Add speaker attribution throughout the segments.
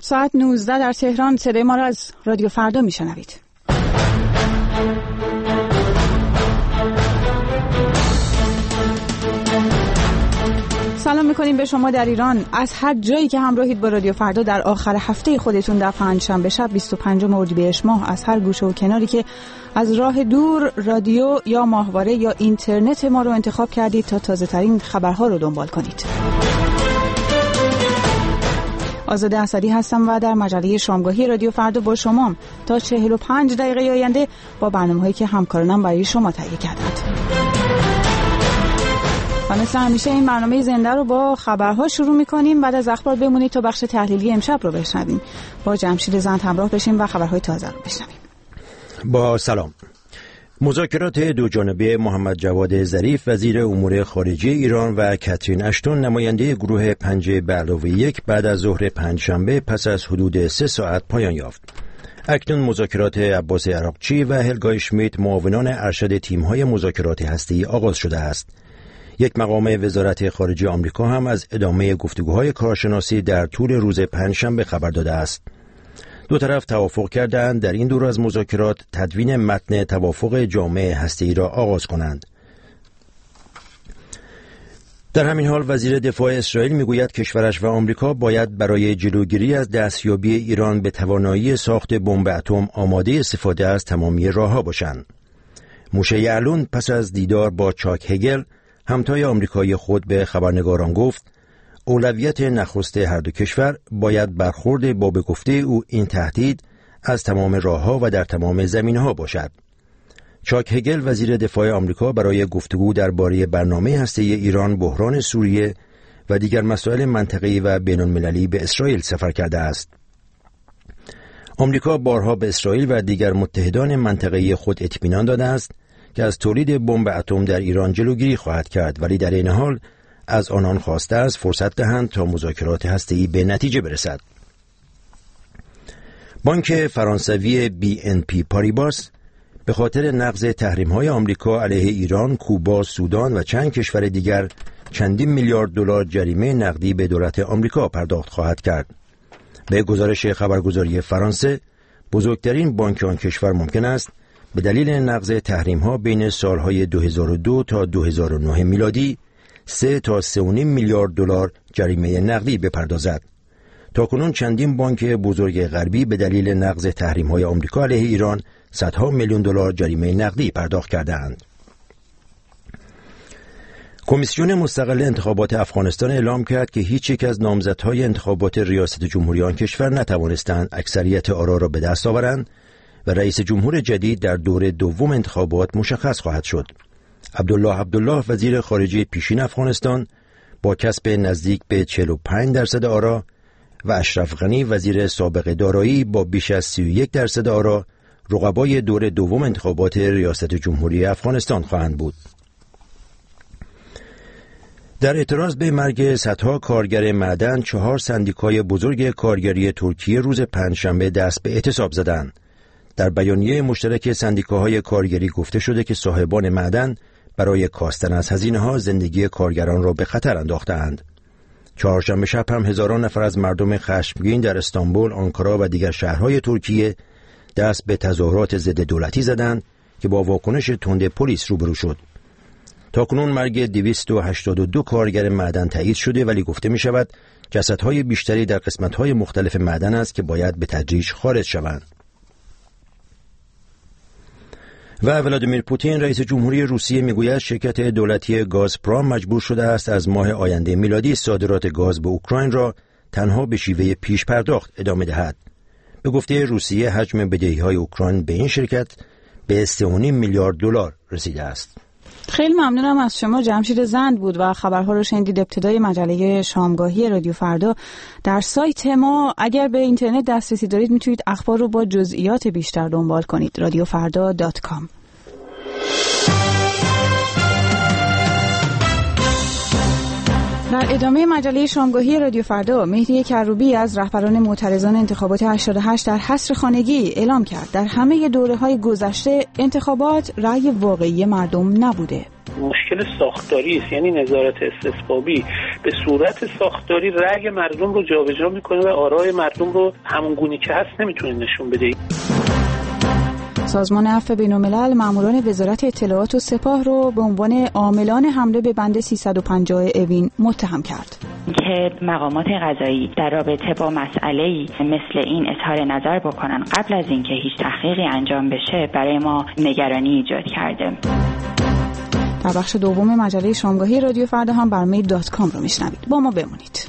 Speaker 1: ساعت 19 در تهران. صدای ما را از رادیو فردا میشنوید. سلام میکنیم به شما در ایران از هر جایی که همراهید با رادیو فردا در آخر هفته خودتون در پنجشنبه شب 25 اردیبهشت ماه، از هر گوشه و کناری که از راه دور رادیو یا ماهواره یا اینترنت ما رو انتخاب کردید تا تازه ترین خبرها رو دنبال کنید. آزاده اسدی هستم و در مجله شامگاهی رادیو فردا با شما تا 45 دقیقه آینده با برنامه‌هایی که همکارانم برای شما تهیه کردند. و مثل همیشه این برنامه زنده رو با خبرها شروع می‌کنیم. بعد از اخبار بمونید تا بخش تحلیلی امشب رو بشنویم. با جمشید زند همراه بشیم و خبرهای تازه رو بشنویم.
Speaker 2: با سلام. مذاکرات دوجانبه محمد جواد ظریف وزیر امور خارجه ایران و کاترین اشتون نماینده گروه 5+1 بعد از ظهر پنجشنبه پس از حدود 3 ساعت پایان یافت. اکنون مذاکرات عباس عراقچی و هلگا اشمیت معاونان ارشد تیم‌های مذاکرات هسته‌ای آغاز شده است. یک مقام وزارت خارجه آمریکا هم از ادامه گفتگوهای کارشناسی در طول روز پنجشنبه خبر داده است. دو طرف توافق کردند در این دور از مذاکرات تدوین متن توافق جامع هسته‌ای را آغاز کنند. در همین حال وزیر دفاع اسرائیل میگوید کشورش و آمریکا باید برای جلوگیری از دستیابی ایران به توانایی ساخت بمب اتم آماده استفاده از تمامی راه‌ها باشند. موشه یعلون پس از دیدار با چاک هگل همتای آمریکایی خود به خبرنگاران گفت اولویت نخست هر دو کشور باید برخورد با به گفته او این تهدید از تمام راه‌ها و در تمام زمینه‌ها باشد. چاک هگل وزیر دفاع آمریکا برای گفتگو درباره برنامه هسته‌ای ایران، بحران سوریه و دیگر مسائل منطقه‌ای و بین‌المللی به اسرائیل سفر کرده است. آمریکا بارها به اسرائیل و دیگر متحدان منطقه‌ای خود اطمینان داده است که از تولید بمب اتم در ایران جلوگیری خواهد کرد، ولی در این حال از آنان خواسته است فرصت دهند تا مذاکرات هسته‌ای به نتیجه برسد. بانک فرانسوی BNP پاریباس به خاطر نقض تحریم‌های آمریکا علیه ایران، کوبا، سودان و چند کشور دیگر چندین میلیارد دلار جریمه نقدی به دولت آمریکا پرداخت خواهد کرد. به گزارش خبرگزاری فرانسه، بزرگترین بانک آن کشور ممکن است به دلیل نقض تحریم‌ها بین سالهای 2002 تا 2009 میلادی 3 تا 3.5 میلیارد دلار جریمه نقدی بپردازد. تاکنون چندین بانک بزرگ غربی به دلیل نقض تحریم‌های آمریکا علیه ایران صدها میلیون دلار جریمه نقدی پرداخت کرده‌اند. کمیسیون مستقل انتخابات افغانستان اعلام کرد که هیچ یک از نامزدهای انتخابات ریاست جمهوری آن کشور نتوانستند اکثریت آرا را به دست آورند و رئیس جمهور جدید در دور دوم انتخابات مشخص خواهد شد. عبدالله وزیر خارجه پیشین افغانستان با کسب نزدیک به 45% آرا و اشرف غنی وزیر سابق دارایی با بیش از 31% آرا رقبای دور دوم انتخابات ریاست جمهوری افغانستان خواهند بود. در اعتراض به مرگ صدها کارگر معدن 4 سندیکای بزرگ کارگری ترکیه روز پنجشنبه دست به اعتصاب زدند. در بیانیه مشترک سندیکاهای کارگری گفته شده که صاحبان معدن برای کاستن از هزینه‌ها زندگی کارگران را به خطر انداخته‌اند. چهارشنبه شب هم هزاران نفر از مردم خشمگین در استانبول، آنکارا و دیگر شهرهای ترکیه دست به تظاهرات ضد دولتی زدند که با واکنش تند پلیس روبرو شد. تاکنون مرگ 282 کارگر معدن تایید شده، ولی گفته می شود جسدهای بیشتری در قسمت‌های مختلف معدن است که باید به تدریج خارج شوند. و ولادیمیر پوتین رئیس جمهوری روسیه میگوید شرکت دولتی گازپرام مجبور شده است از ماه آینده میلادی صادرات گاز به اوکراین را تنها به شیوه پیش پرداخت ادامه دهد. به گفته روسیه حجم بدهی‌های اوکراین به این شرکت به 3.5 میلیارد دلار رسیده است.
Speaker 1: خیلی ممنونم از شما. جمشید زند بود و خبرها رو شنیدید. ابتدای مجله شامگاهی رادیو فردا. در سایت ما اگر به اینترنت دسترسی دارید میتونید اخبار رو با جزئیات بیشتر دنبال کنید. radiofarda.com. در ادامه مجله شامگاهی رادیو فردا، مهدی کروبی از رهبران معترضان انتخابات 88 در حصر خانگی اعلام کرد در همه دوره‌های گذشته انتخابات رأی واقعی مردم نبوده.
Speaker 3: مشکل ساختاری است، یعنی نظارت استصوابی به صورت ساختاری رأی مردم رو جابجا میکنه و آرای مردم رو همون گونی که هست نمیتونه نشون بده.
Speaker 1: سازمان عفو بین‌الملل ماموران وزارت اطلاعات و سپاه رو به عنوان عاملان حمله به بند 350 اوین متهم کرد
Speaker 4: که مقامات قضایی در رابطه با مسئله‌ای مثل این اظهار نظر بکنن قبل از اینکه هیچ تحقیقی انجام بشه برای ما نگرانی ایجاد کرده.
Speaker 1: در بخش دوم مجله شامگاهی رادیو فردا هم برنامه .com رو میشنوید. با ما بمونید.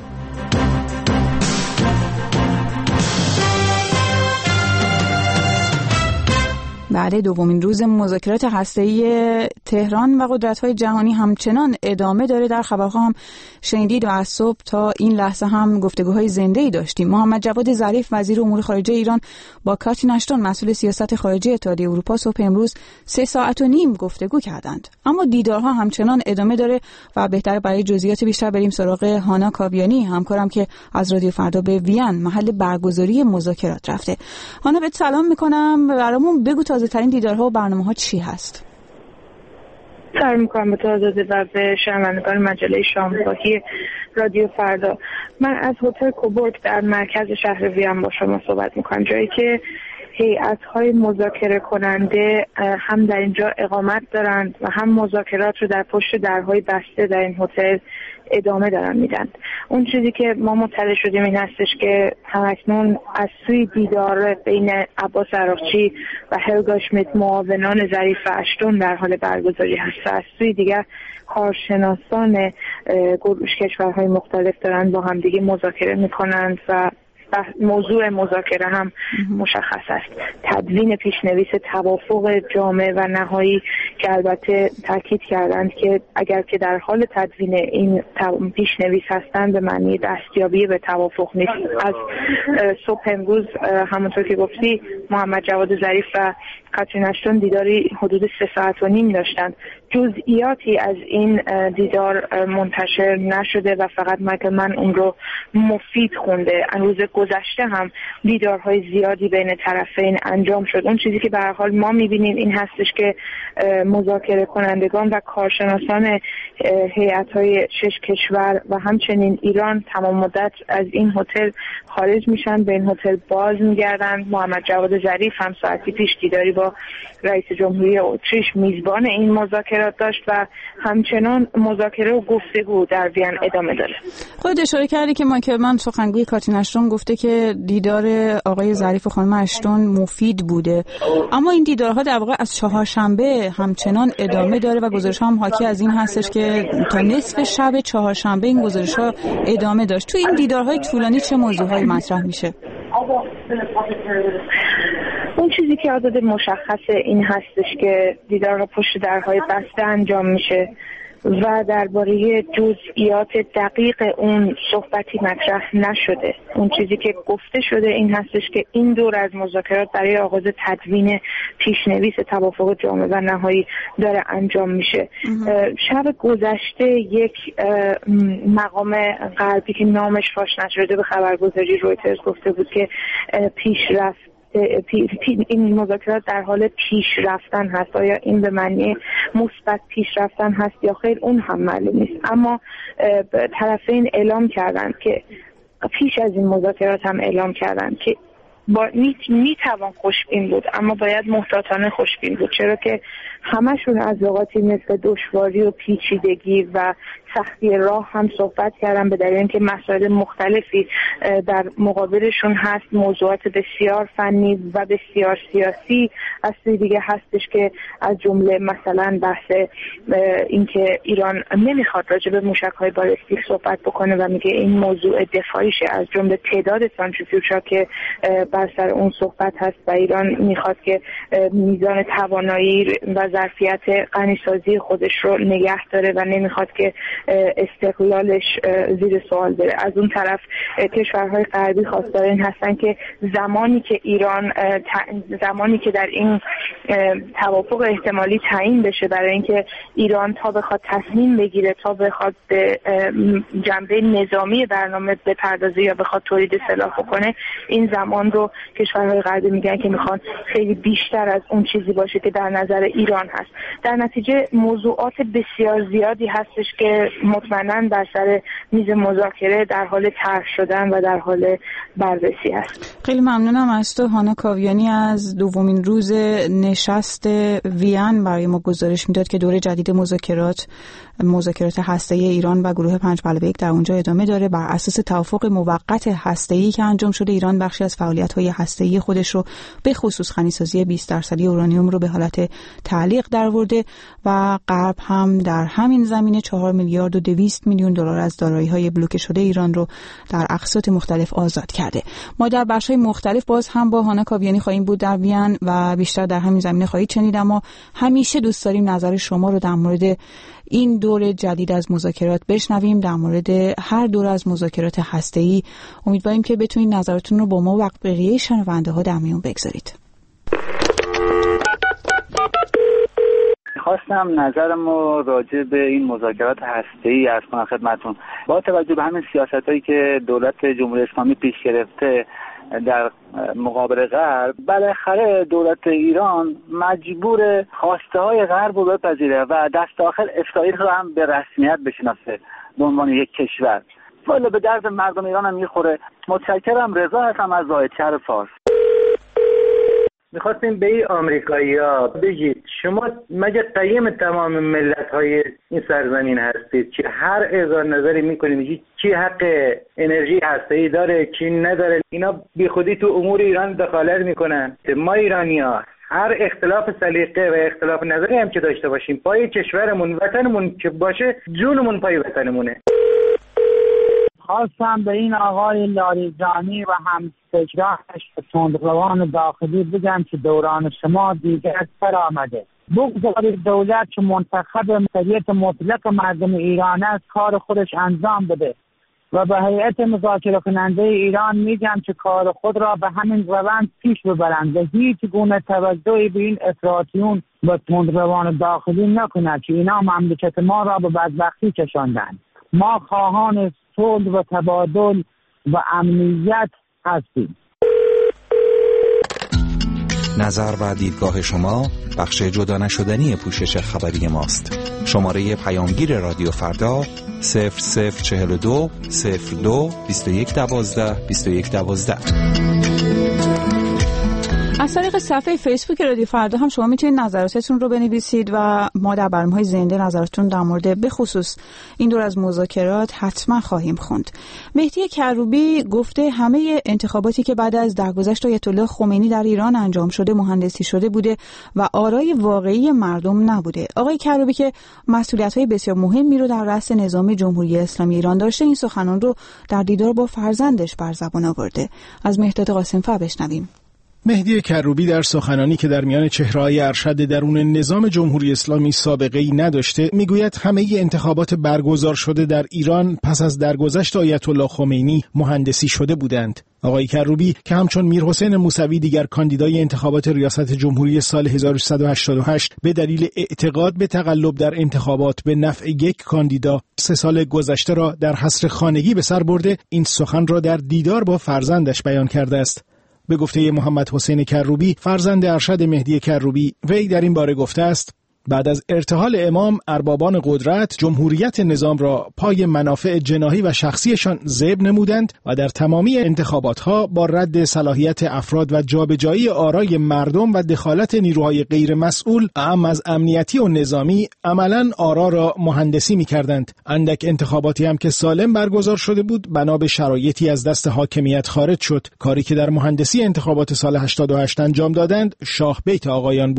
Speaker 1: بعد دومین روز مذاکرات هسته‌ای تهران و قدرت‌های جهانی همچنان ادامه داره. در خبرها هم شنیدید و از صبح تا این لحظه هم گفتگوهای زنده‌ای داشتیم. محمد جواد ظریف وزیر امور خارجه ایران با کاترین اشتون مسئول سیاست خارجی اتحادیه اروپا صبح امروز 3.5 ساعت گفتگو کردند. اما دیدارها همچنان ادامه داره و بهتره برای جزئیات بیشتر بریم سراغ هانا کاویانی همکارم که از رادیو فردا به وین محل برگزاری مذاکرات رفته. هانا بهت سلام می‌کنم. برامون بگو تازه ترین دیدارها و برنامه‌ها چی هست؟
Speaker 5: سلام می‌کنم به تو آزاده و به شنوندگان مجله شامگاهی رادیو فردا. من از هتل کوبورگ در مرکز شهر وین با شما صحبت می‌کنم، جایی که هیئت‌های مذاکره کننده هم در اینجا اقامت دارند و هم مذاکرات رو در پشت درهای بسته در این هتل ادامه دارن میدن. اون چیزی که ما مطلع شدیم این هستش که همکنون از سوی دیدار بین عباس عراقچی و هلگا شمیت معاونان ظریف و اشتون در حال برگزاری هست و از سوی دیگر کارشناسان کشورهای مختلف دارن با همدیگه مذاکره میکنند و موضوع مذاکره هم مشخص است. تدوین پیشنویس توافق جامع و نهایی که البته تاکید کردند که اگر که در حال تدوین این پیشنویس هستند به معنی دستیابی به توافق نیست. از صبح امروز همونطور که گفتی محمد جواد ظریف و کاترین اشتون دیداری حدود 3.5 ساعت داشتند. جزئیاتی از این دیدار منتشر نشده و فقط من اون رو مفید خونده. روز گذشته هم دیدارهای زیادی بین طرفین انجام شد. اون چیزی که به هر حال ما می‌بینیم این هستش که مذاکره کنندگان و کارشناسان هیئت‌های 6 کشور و همچنین ایران تمام مدت از این هتل خارج میشن، به این هتل باز میگردند. محمد جواد ظریف هم ساعتی پیش دیداری با رئیس جمهوری اتریش میزبان این مذاکرات داشت و همچنان مذاکره و گفتگو در وین ادامه داره.
Speaker 1: خود اشاره کردی که من سخنگوی کاترین اشتون گفته که دیدار آقای ظریف و خانم اشتون مفید بوده، اما این دیدارها در واقع از چهارشنبه همچنان ادامه داره و گزارش‌ها هم حاکی از این هستش که تا نصف شب چهارشنبه این گزارش‌ها ادامه داشت. تو این دیدارهای طولانی چه موضوعهایی مطرح میشه؟
Speaker 5: اون چیزی که عدد مشخصه این هستش که دیدارها پشت درهای بسته انجام میشه و درباره جزئیات دقیق اون صحبتی مطرح نشده. اون چیزی که گفته شده این هستش که این دور از مذاکرات برای آغاز تدوین پیشنویس توافق جامع و نهایی داره انجام میشه. شب گذشته یک مقام غربی که نامش فاش نشده به خبرگزاری رویترز گفته بود که پیشرفت این مذاکرات در حال پیش رفتن هست. آیا این به معنی مثبت پیش رفتن هست یا خیر اون هم معلوم نیست، اما طرفین اعلام کردند که پیش از این مذاکرات هم اعلام کردند که میتوان خوشبین بود اما باید محتاطانه خوشبین بود، چرا که همشون از لغاتی مثل دشواری و پیچیدگی و سختی راه هم صحبت کردن به دلیل اینکه مسائل مختلفی در مقابلشون هست، موضوعات بسیار فنی و بسیار سیاسی از دیگه هستش که از جمله مثلا بحث اینکه ایران نمیخواد راجع به موشک‌های بالستیک صحبت بکنه و میگه این موضوع دفاعیشه، از جمله تعداد سانتریفیوژها که بر سر اون صحبت هست و ایران میخواد که میزان توانایی و ظرفیت غنیسازی خودش رو نگه داره و نمیخواد که استقلالش زیر سوال بره. از اون طرف کشورهای غربی خواستار این هستن که زمانی که در این توافق احتمالی تعیین بشه برای اینکه ایران تا بخواد تصمیم بگیره، تا بخواد به جنبه نظامی برنامه بپردازه یا بخواد تولید سلاح بکنه، این زمان رو کشورهای غربی میگن که میخوان خیلی بیشتر از اون چیزی باشه که در نظر ایران هست. در نتیجه موضوعات بسیار زیادی هستش که مطمئناً بر سر میز مذاکره در حال طرح شدن و در حال بررسی هست.
Speaker 1: خیلی ممنونم از تو هانا کاویانی. از دومین روز نشست وین برای ما گزارش میداد که دور جدید مذاکرات هسته‌ای ایران و گروه 5+1 در اونجا ادامه داره. بر اساس توافق موقت هسته‌ای که انجام شده، ایران بخشی از فعالیت‌های هسته‌ای خودش رو به خصوص خنی‌سازی 20% اورانیوم رو به حالت تعلیق درآورده و غرب هم در همین زمینه 4 میلیارد و 200 میلیون دلار از دارایی‌های بلوکه شده ایران رو در اقساط مختلف آزاد کرده. ما در بخش‌های مختلف باز هم با هانا کاویانی خواهیم بود در وین و بیشتر در همین زمینه خواهید شنید، اما همیشه دوست داریم نظر شما رو در مورد این دور جدید از مذاکرات بشنویم، در مورد هر دور از مذاکرات هسته‌ای. امیدواریم که بتونید نظراتتون رو با ما و بقیه شنونده‌ها در میون بگذارید.
Speaker 6: خواستم نظرمو راجع به این مذاکرات هسته‌ای عرض کنم خدمتتون. با توجه به همین سیاستایی که دولت جمهوری اسلامی پیش گرفته در مقابل غرب، بالاخره دولت ایران مجبور خواسته های غرب رو بپذیره و دست آخر اسرائیل رو هم به رسمیت بشناسه به عنوان یک کشور. والا به درد مردم ایران هم میخوره. متشکرم. رضا هستم از زاهدشهر فارس.
Speaker 7: میخواستیم به این آمریکایی‌ها بگید شما مگه قیم تمام ملت‌های این سرزمین هستید که هر اظهار نظری میکنید میگید کی حق انرژی هسته‌ای داره کی نداره؟ اینا بی خودی تو امور ایران دخالت میکنن. ما ایرانی‌ها هر اختلاف سلیقه و اختلاف نظری هم که داشته باشیم، پای کشورمون وطنمون که باشه، جونمون پای وطنمونه.
Speaker 8: خواستم به این آقای لاریجانی و همفکرانش تندروان داخلی بگم که دوران شما دیگر سر آمده. بگذارید دولت که منتخب اکثریت مطلق مردم ایران است کار خودش انجام بده و به هیئت مذاکره کننده ایران میگم که کار خود را به همین روند پیش ببرند و هیچ گونه توجهی به این افراطیون و تندروان داخلی نکند که اینا مملکت ما را به بدبختی کشاندند. ما خواهان صلح و تبادل و امنیت هستیم.
Speaker 9: نظر و دیدگاه شما بخش جدا نشدنی پوشش خبری ماست. شماره پیامگیر رادیو فردا 0042 02 21 12 21 12.
Speaker 1: از طریق صفحه فیسبوک رادیو فردا هم شما میتونید نظراتتون رو بنویسید و ما در برنامه‌های زنده نظراتتون در مورد به خصوص این دور از مذاکرات حتما خواهیم خوند. مهدی کروبی گفته همه انتخاباتی که بعد از درگذشت آیت الله خمینی در ایران انجام شده مهندسی شده بوده و آرای واقعی مردم نبوده. آقای کروبی که مسئولیت‌های بسیار مهمی رو در رأس نظام جمهوری اسلامی ایران داشته، این سخنان رو در دیدار با فرزندش بر زبان آورده. از مهداد قاسم‌فر بشنویم.
Speaker 10: مهدی کروبی در سخنانی که در میان چهره‌های ارشد درون نظام جمهوری اسلامی سابقه‌ای نداشته میگوید همه انتخابات برگزار شده در ایران پس از درگذشت آیت الله خمینی مهندسی شده بودند. آقای کروبی که همچون میرحسین موسوی دیگر کاندیدای انتخابات ریاست جمهوری سال 1388 به دلیل اعتقاد به تقلب در انتخابات به نفع یک کاندیدا 3 سال گذشته را در حصر خانگی به سر برده، این سخن را در دیدار با فرزندش بیان کرده است. به گفته محمد حسین کروبی فرزند ارشد مهدی کروبی، وی در این باره گفته است بعد از ارتحال امام اربابان قدرت جمهوریت نظام را پای منافع جناحی و شخصیشان ذبح نمودند و در تمامی انتخاباتها با رد صلاحیت افراد و جابجایی آرای مردم و دخالت نیروهای غیر مسئول اعم از امنیتی و نظامی عملاً آرا را مهندسی می‌کردند. اندک انتخاباتی هم که سالم برگزار شده بود بنا به شرایطی از دست حاکمیت خارج شد. کاری که در مهندسی انتخابات سال 88 انجام دادند شاه بیت آقایان بود.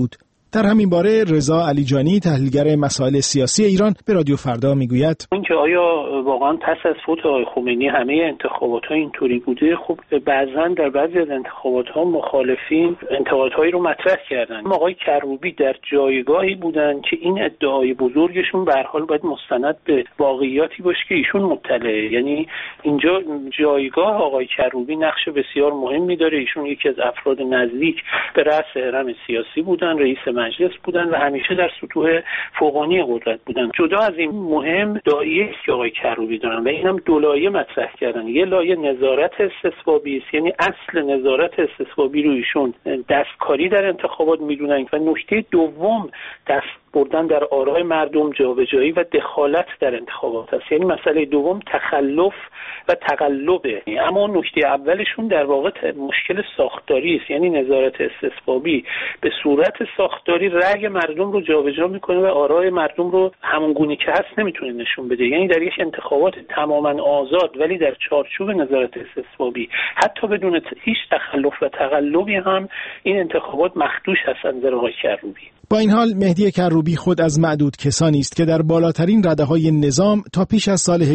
Speaker 10: در همین باره رضا علیجانی تحلیلگر مسائل سیاسی ایران به رادیو فردا میگوید
Speaker 3: اینکه آیا واقعا پس از فوت آقای خمینی همه انتخابات‌ها اینطوری بوده؟ خب بعضن در بعضی از انتخابات‌ها مخالفین انتقادهایی رو مطرح کردن. آقای کروبی در جایگاهی بودن که این ادعای بزرگشون به هر حال باید مستند به واقعیاتی باشه که ایشون مطلعه. یعنی اینجا جایگاه آقای کروبی نقش بسیار مهمی داره. ایشون یکی از افراد نزدیک به رأس هرم سیاسی بودن، رئیس مجلس بودن و همیشه در سطوح فوقانی قدرت بودن. جدا از این مهم دایره که آقای کروبی دارن و اینم دو لایه مطرح کردن. یه لایه نظارت استصوابی است، یعنی اصل نظارت استصوابی رو ایشون دستکاری در انتخابات میدونن و نکته دوم دست بردن در آرای مردم، جابجایی و دخالت در انتخابات است. یعنی مسئله دوم تخلف و تقلبه. اما نکته اولشون در واقع مشکل ساختاری است، یعنی نظارت استصوابی به صورت ساختاری رأی مردم رو جابجا میکنه و آرای مردم رو همونگونه که هست نمیتونه نشون بده. یعنی در یک انتخابات تماما آزاد ولی در چارچوب نظارت استصوابی حتی بدون هیچ تخلف و تقلبی هم این انتخابات مخدوش هستند در آقای کروبی.
Speaker 10: با این حال مهدی کروبی خود از معدود کسانی است که در بالاترین رده‌های نظام تا پیش از سال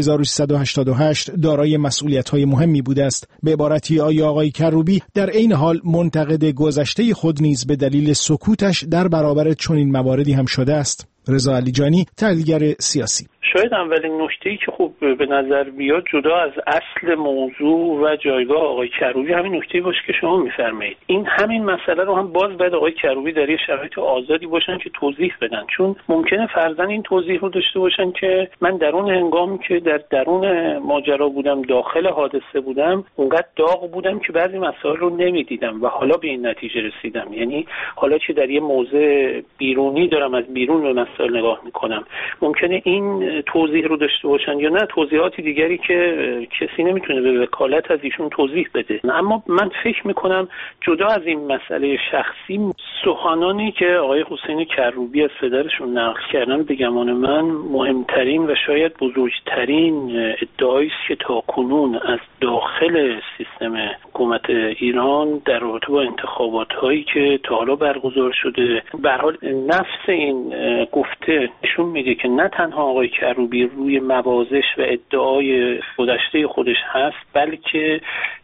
Speaker 10: 1388 دارای مسئولیت‌های مهمی بوده است. به عبارتی آیا آقای کروبی در عین حال منتقد گذشته خود نیز به دلیل سکوتش در برابر چنین مواردی هم شده است؟ رضا علیجانی تحلیلگر سیاسی:
Speaker 3: شاید اولین نکته‌ای که خوب به نظر بیاد جدا از اصل موضوع و جایگاه آقای کروبی همین نکته‌ای باشه که شما می‌فرمایید. این همین مسئله رو هم باز باید آقای کروبی در یه شرایط آزادی باشن که توضیح بدن، چون ممکنه فرضاً این توضیح رو داشته باشن که من در اون هنگامی که در درون ماجرا بودم، داخل حادثه بودم، اونقدر داغ بودم که بعضی مسائل رو نمی‌دیدم و حالا به این نتیجه رسیدم. یعنی حالا که در یه موضع بیرونی دارم از بیرون به مسائل نگاه می‌کنم، ممکنه این توضیح رو داشته باشن یا نه توضیحاتی دیگری که کسی نمیتونه به وکالت از ایشون توضیح بده. اما من فکر میکنم جدا از این مسئله شخصی، سخنانی که آقای حسین کروبی از پدرشون نقل کردن به گمان من مهمترین و شاید بزرگترین ادعایی است که تاکنون از داخل سیستم حکومت ایران در رابطه با انتخابات‌هایی که تا حالا برگزار شده. به هر حال نفس این گفته نشون میده که نه تنها آقای کروبی روی موازش و ادعای گذشته خودش هست، بلکه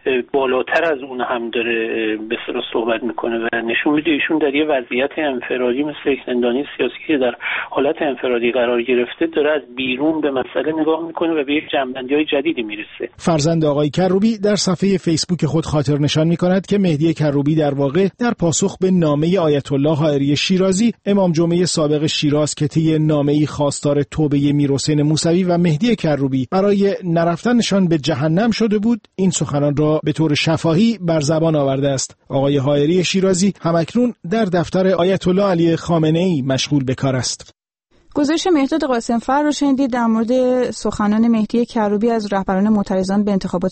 Speaker 3: بالاتر از اون هم داره به اصطلاح صحبت میکنه و نشون میده ایشون در یه وضعیت انفرادی مثل یک زندانی سیاسی که در حالت انفرادی قرار گرفته داره از بیرون به مسئله نگاه میکنه و به یک جنبندی‌های جدیدی میرسه.
Speaker 10: فرزند آقای کروبی در صفحه فیسبوک خود خاطر نشان میکند که مهدی کروبی در واقع در پاسخ به نامه آیت الله حائری شیرازی، امام جمعه سابق شیراز که طی نامه‌ای خواستار توبه میرحسین موسوی و مهدی کروبی برای نرفتنشان به جهنم شده بود، این سخنان را به طور شفاهی بر زبان آورده است. آقای حائری شیرازی همکنون در دفتر آیت الله علی خامنه‌ای مشغول به کار است.
Speaker 1: گزارش مهرداد قاسم‌فر رو شنیدید در مورد سخنان مهدی کروبی از رهبران معترضان به انتخابات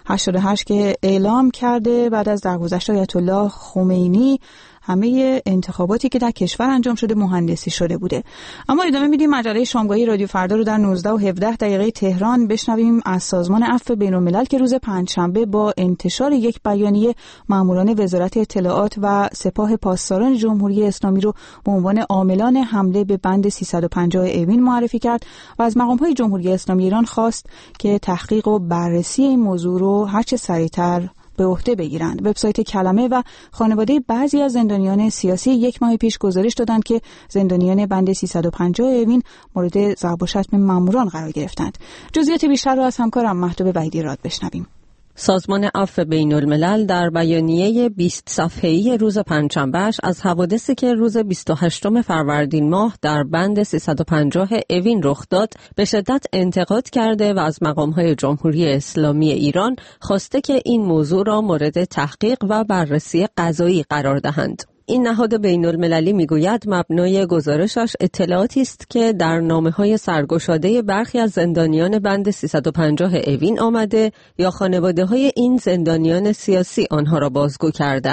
Speaker 1: 88 که اعلام کرده بعد از درگذشت آیت الله خمینی همه انتخاباتی که در کشور انجام شده مهندسی شده بوده. اما ادامه میدیم مجله شامگاهی رادیو فردا رو در 19 و 17 دقیقه تهران بشنویم از سازمان عفو بین‌الملل که روز پنجشنبه با انتشار یک بیانیه ماموران وزارت اطلاعات و سپاه پاسداران جمهوری اسلامی رو به عنوان عاملان حمله به بند 350 اوین معرفی کرد و از مقام‌های جمهوری اسلامی ایران خواست که تحقیق و بررسی این موضوع رو هرچه سریعتر به عهده بگیرند. وبسایت کلمه و خانواده بعضی از زندانیان سیاسی یک ماه پیش گزارش دادند که زندانیان بند 350 اوین مورد ضرب و شتم ماموران قرار گرفتند. جزئیات بیشتر را از همکارم مهدوب وحیدی راد بشنویم.
Speaker 11: سازمان عفو بین‌الملل در بیانیه 20 صفحه‌ای روز پنجشنبه‌اش از حوادثی که روز 28 فروردین ماه در بند 350 اوین رخ داد به شدت انتقاد کرده و از مقام‌های جمهوری اسلامی ایران خواسته که این موضوع را مورد تحقیق و بررسی قضایی قرار دهند. این نهاد بین‌المللی میگوید مبنای گزارشش اطلاعاتی است که در نامه‌های سرگشاده برخی از زندانیان بند 350 اوین آمده یا خانواده‌های این زندانیان سیاسی آنها را بازگو کردند.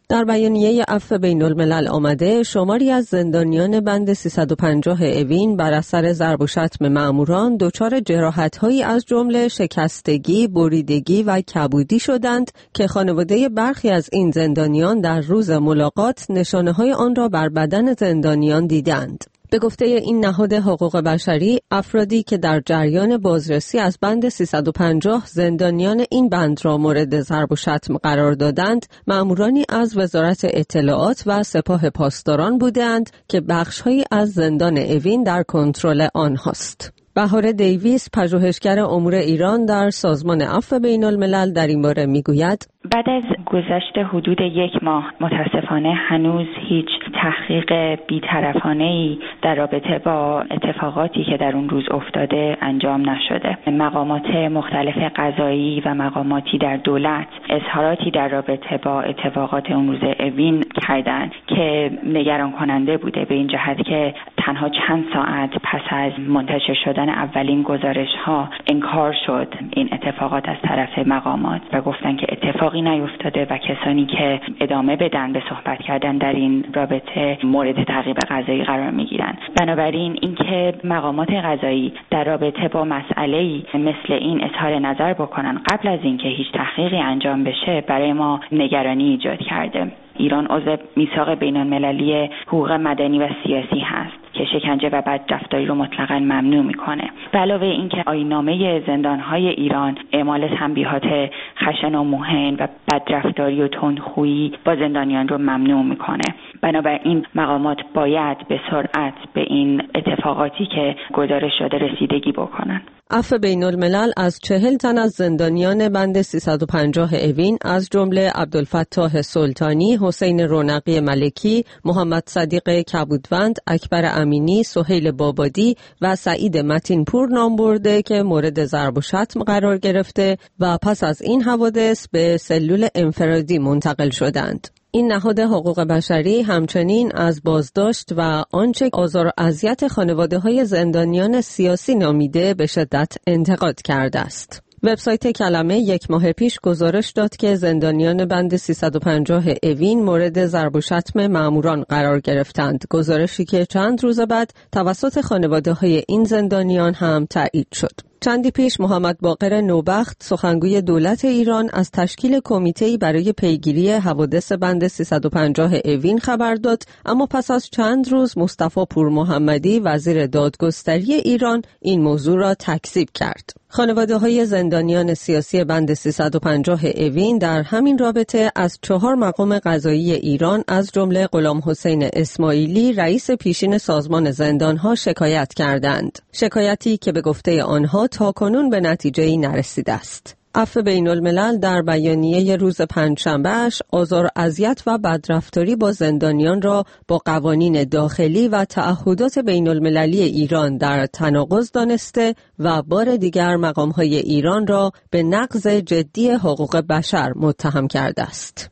Speaker 11: در بیانیه عفو بین الملل آمده شماری از زندانیان بند 350 اوین بر اثر ضرب و شتم مأموران دچار جراحت‌هایی از جمله شکستگی، بریدگی و کبودی شدند که خانواده برخی از این زندانیان در روز ملاقات نشانه‌های آن را بر بدن زندانیان دیدند. به گفته این نهاد حقوق بشری، افرادی که در جریان بازرسی از بند 350 زندانیان این بند را مورد ضرب و شتم قرار دادند، مأمورانی از وزارت اطلاعات و سپاه پاسداران بودند که بخش‌هایی از زندان اوین در کنترل آنهاست. بهار دیویس، پژوهشگر امور ایران در سازمان عفو بین الملل، در این باره میگوید:
Speaker 4: بعد از گذشت حدود 1 ماه متاسفانه هنوز هیچ تحقیق بی‌طرفانه‌ای در رابطه با اتفاقاتی که در اون روز افتاده انجام نشده. مقامات مختلف قضایی و مقاماتی در دولت اظهاراتی در رابطه با اتفاقات اون روز اوین کردند که نگران کننده بوده، به این جهت که تنها چند ساعت پس از منتشر شدن اولین گزارش‌ها انکار شد این اتفاقات از طرف مقامات و گفتن که اتفاقی نیفتاده و کسانی که ادامه بدن به صحبت کردن در این رابطه مورد تعقیب قضایی قرار میگیرن. بنابراین اینکه مقامات قضایی در رابطه با مسئله‌ای مثل این اظهار نظر بکنن قبل از اینکه هیچ تحقیقی انجام بشه برای ما نگرانی ایجاد کرده. ایران عضو میثاق بین‌المللی حقوق مدنی و سیاسی هست که شکنجه و بدرفتاری رو مطلقاً ممنوع میکنه. به علاوه اینکه آیین‌نامه زندان‌های ایران اعمال تنبیهات خشن و مهین و بدرفتاری و تندخویی با زندانیان رو ممنوع میکنه. بنابراین مقامات باید به سرعت به این اتفاقاتی که گزارش شده رسیدگی بکنن.
Speaker 11: عفو بین الملل از 40 تن از زندانیان بند 350 اوین از جمله عبدالفتاح سلطانی، حسین رونقی ملکی، محمد صدیق کبودوند، اکبر امینی، سهیل بابادی و سعید متینپور نام برده که مورد ضرب و شتم قرار گرفته و پس از این حوادث به سلول انفرادی منتقل شدند. این نهاد حقوق بشری همچنین از بازداشت و آنچه آزار و اذیت خانواده‌های زندانیان سیاسی نامیده به شدت انتقاد کرده است. وبسایت کلمه 1 ماه پیش گزارش داد که زندانیان بند 350 اوین مورد ضرب و شتم مأموران قرار گرفتند. گزارشی که چند روز بعد توسط خانواده‌های این زندانیان هم تایید شد. چندی پیش محمد باقر نوبخت، سخنگوی دولت ایران، از تشکیل کمیته‌ای برای پیگیری حوادث بند 350 اوین خبر داد، اما پس از چند روز مصطفی پورمحمدی، وزیر دادگستری ایران، این موضوع را تکذیب کرد. خانواده‌های زندانیان سیاسی بند 350 اوین در همین رابطه از 4 مقام قضایی ایران از جمله غلام حسین اسماعیلی، رئیس پیشین سازمان زندان‌ها، شکایت کردند. شکایتی که به گفته آنها تاکنون به نتیجه‌ای نرسیده است. عفو بین الملل در بیانیه روز پنجشنبه‌اش آزار و اذیت و بدرفتاری با زندانیان را با قوانین داخلی و تعهدات بین المللی ایران در تناقض دانسته و بار دیگر مقام‌های ایران را به نقض جدی حقوق بشر متهم کرده است.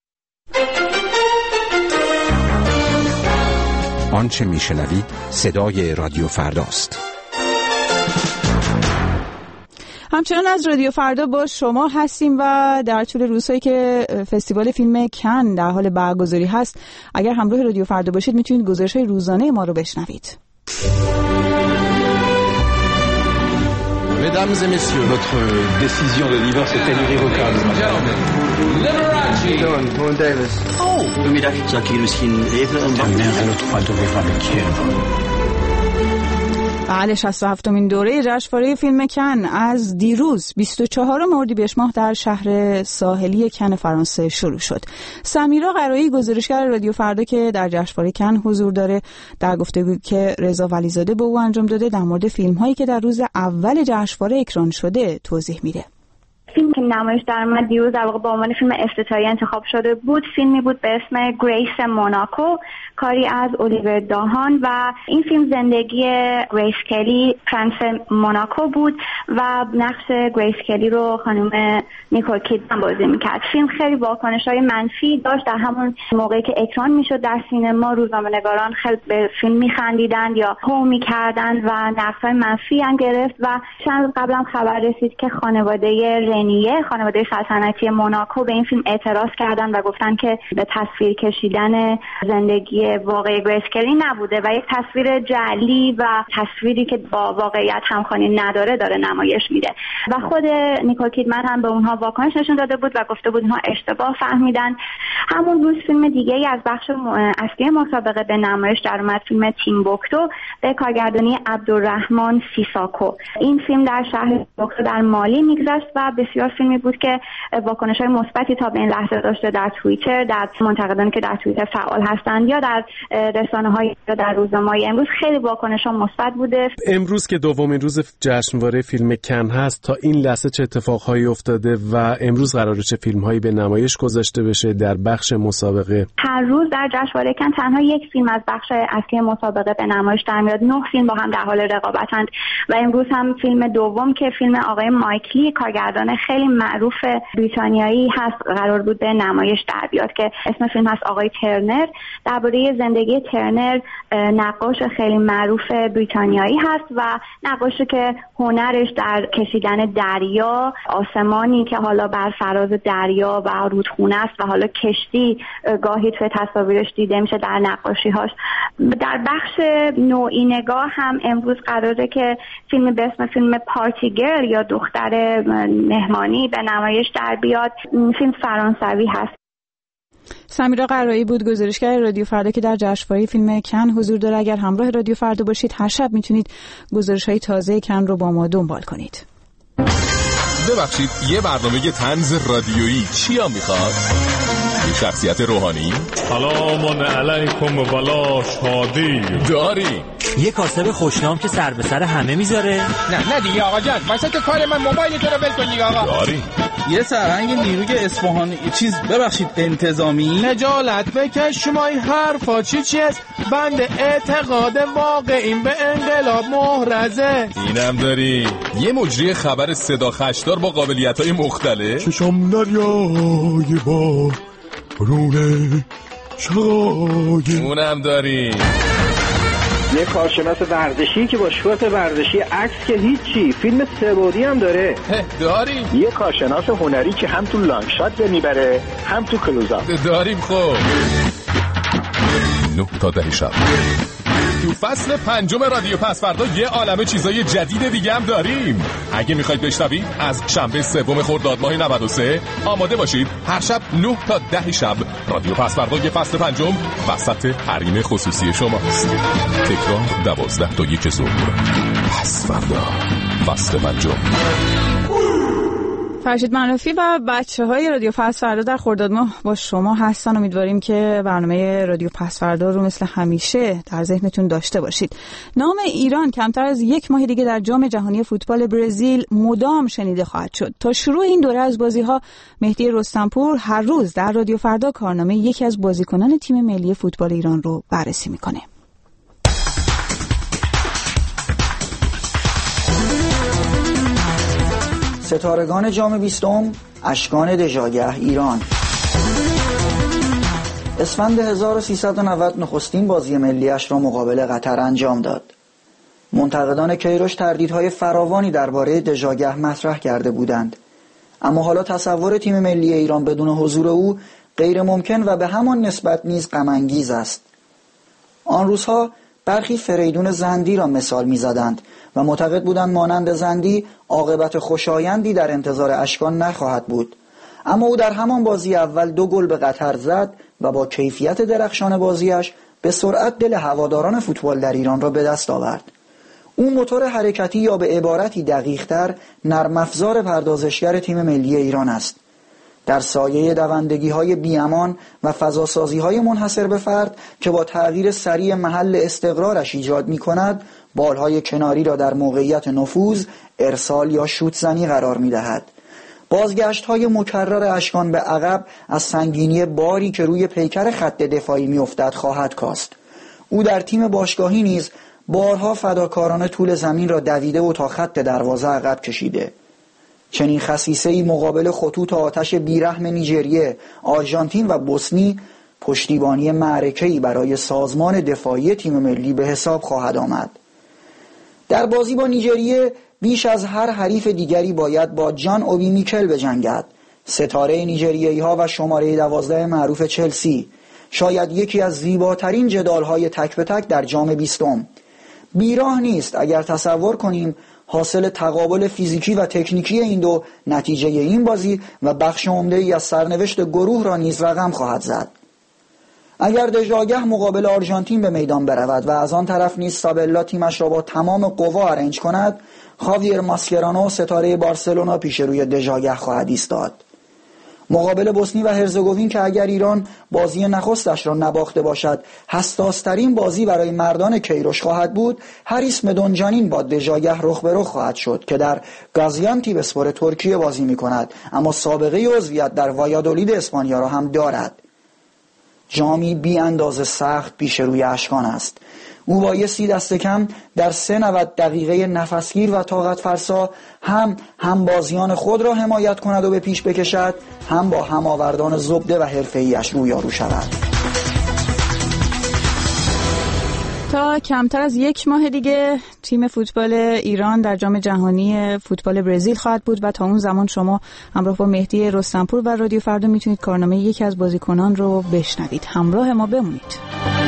Speaker 9: آنچه میشنوید صدای رادیو فرداست.
Speaker 1: همچنان از رادیو فردا با شما هستیم و در طول روزهایی که فستیوال فیلم کن در حال برگزاری هست، اگر همراه رادیو فردا باشید میتونید گزارش‌های روزانه ما رو بشنوید.
Speaker 12: Mesdames et messieurs, votre décision de divorce est-elle irrévocable?
Speaker 13: Dylan Davis. Oh, بمیدن زاکی مسکین ایفل
Speaker 1: بله، 67مین دوره جشنواره فیلم کن از دیروز 24 اردیبهشت ماه در شهر ساحلی کن فرانسه شروع شد. سمیرا قرایی، گزارشگر رادیو فردا که در جشنواره کن حضور داره، در گفتگویی که رضا ولیزاده به او انجام داده در مورد فیلم‌هایی که در روز اول جشنواره اکران شده توضیح میده.
Speaker 14: فیلمی که نمایش در اومد دیروز در واقع به عنوان فیلم افتتاحیه انتخاب شده بود، فیلمی بود به اسم گریس موناکو، کاری از الیور داهان، و این فیلم زندگی گریس کلی، پرنس موناکو بود و نقش گریس کلی رو خانم نیکول کیدمن بازی میکرد. فیلم خیلی واکنش‌های منفی داشت. در همون موقعی که اکران میشد در سینما، روزنامه‌نگاران خیلی به فیلم میخندیدند یا هو میکردند و نقدهای منفی هم گرفت و چند روز قبل هم خبر رسید که خانواده رنی مونپلیه، خانواده سلطنتی موناکو، به این فیلم اعتراض کردن و گفتن که به تصویر کشیدن زندگی واقعی گریس کلی نبوده و یک تصویر جعلی و تصویری که با واقعیت همخوانی نداره داره نمایش میده. و خود نیکول کیدمن هم به اونها واکنش نشون داده بود و گفته بود اونها اشتباه فهمیدن. همون روز فیلم دیگه‌ای از بخش اصلی مسابقه به نمایش در اومد، فیلم تیمبوکتو به کارگردانی عبدالرحمن سیساکو. این فیلم در شهر تیمبوکتو در مالی میگذشت و بسیار فیلمی بود که واکنش‌های مثبتی تا به این لحظه داشته در توییتر، در منتقدانی که در توییتر فعال هستند یا در رسانه‌های یا در روزنامه‌های امروز خیلی واکنش‌ها مثبت بوده.
Speaker 15: امروز که دومین روز جشنواره فیلم کن هست، تا این لحظه چه اتفاقهایی افتاده و امروز قراره چه فیلم‌هایی به نمایش گذاشته بشه در بخش مسابقه؟
Speaker 14: هر روز در جشنواره کن تنها یک فیلم از بخش اصلی مسابقه به نمایش در میاد. 9 فیلم با هم در حال رقابتند و امروز هم فیلم دوم که فیلم آقای مایکلی، کارگردان خیلی معروف بریتانیایی هست، قرار بود به نمایش در بیاد که اسم فیلم هست آقای ترنر. درباره زندگی ترنر، نقاش خیلی معروف بریتانیایی هست و نقاشی که هنرش در کشیدن دریا، آسمانی که حالا بر فراز دریا و رودخونه است و حالا کشتی گاهی توی تصاویرش دیده میشه در نقاشی‌هاش. در بخش نوعی نگاه هم امروز قراره که فیلم به اسم فیلم پارتی گرل یا دختر مهمانی به نمایش در بیاد. فیلم فرانسوی هست.
Speaker 1: سمیرا قرایی بود، گزارشگر رادیو فردا که در جشنواره فیلم کن حضور داره. اگر همراه رادیو فردا باشید هر شب میتونید گزارش‌های تازه کن رو با ما دنبال کنید.
Speaker 16: ببخشید، یه برنامه طنز رادیویی چیا میخواد؟ یه شخصیت روحانی؟
Speaker 17: سلام علیکم ولا شادی
Speaker 16: داری؟
Speaker 18: یه کاسب خوشنام که سر به سر همه میذاره؟
Speaker 19: نه دیگه آقا جان، واسه که کار من موبایل تو رو بل کن دیگه آقا.
Speaker 16: داری؟
Speaker 19: یه سرهنگ نیروی اصفهانی ببخشید انتظامی.
Speaker 10: نجالت بکش شمای حرفا چی است؟ بند اعتقاد واقعیم به انقلاب محرزه.
Speaker 16: اینم داری؟ یه مجری خبر صدا خشدار با قابلیت‌های مختلف.
Speaker 20: چشم دریای با رونه شقای.
Speaker 16: اونم داری؟
Speaker 21: یه کارشناس ورزشی که با شورت ورزشی، عکس که هیچی، فیلم سه‌بعدی هم داره.
Speaker 16: داریم.
Speaker 21: یه کارشناس هنری که هم تو لانگ شات میبره هم تو کلوزآپ.
Speaker 16: داریم. خب 9 تا 10 شب تو فصل 5 رادیو پس فردا یه عالمه چیزای جدید دیگه هم داریم. اگه میخواید بشنوید از شنبه 3 خرداد ماه 93 آماده باشید. هر شب 9 تا 10 شب رادیو پس فردا یه فصل 5 وسط حریم خصوصی شماست. تکرار 12 تا 1 ظهر. پس فردا فصل 5.
Speaker 1: فرشید منافی و بچه‌های رادیو پس فردا در خرداد ماه با شما هستن. امیدواریم که برنامه رادیو پس فردا رو مثل همیشه در ذهنتون داشته باشید. نام ایران کمتر از 1 ماه دیگه در جام جهانی فوتبال برزیل مدام شنیده خواهد شد. تا شروع این دوره از بازی‌ها مهدی رستمپور هر روز در رادیو فردا کارنامه یکی از بازیکنان تیم ملی فوتبال ایران رو بررسی می‌کنه.
Speaker 22: ستارگان جام 20 اشکان دژاگه ایران. اسفند 1390 نخستین بازی ملی‌اش را مقابل قطر انجام داد. منتقدان کیروش تردیدهای فراوانی درباره دژاگه مطرح کرده بودند، اما حالا تصور تیم ملی ایران بدون حضور او غیر ممکن و به همان نسبت نیز غم انگیز است. آن روزها برخی فریدون زندی را مثال می‌زدند و معتقد بودند مانند زندی عاقبت خوشایندی در انتظار اشکان نخواهد بود، اما او در همان بازی اول 2 گل به قطر زد و با کیفیت درخشان بازیش به سرعت دل هواداران فوتبال در ایران را به دست آورد. او موتور حرکتی یا به عبارتی دقیق‌تر نرم افزار پردازشگر تیم ملی ایران است. در سایه دوندگی‌های بی‌امان و فضاسازی‌های منحصر به فرد که با تغییر سریع محل استقرارش ایجاد می‌کند، بالهای کناری را در موقعیت نفوذ، ارسال یا شوت زنی قرار می‌دهد. بازگشت‌های مکرر اشکان به عقب از سنگینی باری که روی پیکر خط دفاعی می‌افتد خواهد کاست. او در تیم باشگاهی نیز بارها فداکارانه طول زمین را دویده و تا خط دروازه عقب کشیده. چنین خصیصه‌ای مقابل خطوط آتش بیرحم نیجریه، آرژانتین و بوسنی پشتیبانی معرکه‌ای برای سازمان دفاعی تیم ملی به حساب خواهد آمد. در بازی با نیجریه بیش از هر حریف دیگری باید با جان اوبی میکل بجنگد، ستاره نیجریه‌ای ها و شماره 12 معروف چلسی، شاید یکی از زیباترین جدال‌های تک به تک در جام 20. بیراه نیست اگر تصور کنیم حاصل تقابل فیزیکی و تکنیکی این دو نتیجه این بازی و بخش عمده‌ای از سرنوشت گروه را نیز رقم خواهد زد. اگر دژاگه مقابل آرژانتین به میدان برود و از آن طرف نیز سابلا تیمش را با تمام قوا ارنج کند، خاویر ماسکرانو ستاره بارسلونا پیش روی دژاگه خواهد ایستاد. مقابل بوسنی و هرزگوین که اگر ایران بازی نخستش را نباخته باشد حساس‌ترین بازی برای مردان کیروش خواهد بود، هریس مدونجانین با دژاگه رخ به رخ خواهد شد که در گازیانتیپ‌اسپور ترکیه بازی می‌کند، اما سابقه عضویت در وایادولید اسپانیا را هم دارد. جامی بی اندازه سخت پیش روی اشکان است. او بایستی دست کم در 3 دقیقه نفسگیر و طاقت فرسا هم بازیان خود را حمایت کند و به پیش بکشد، هم با هماوردان زبده و حرفه‌ای‌اش رویارو شود.
Speaker 1: تا کمتر از 1 ماه دیگه تیم فوتبال ایران در جام جهانی فوتبال برزیل خواهد بود و تا اون زمان شما همراه با مهدی رستمپور و رادیو فردا میتونید کارنامه یکی از بازیکنان رو بشنوید. همراه ما بمونید.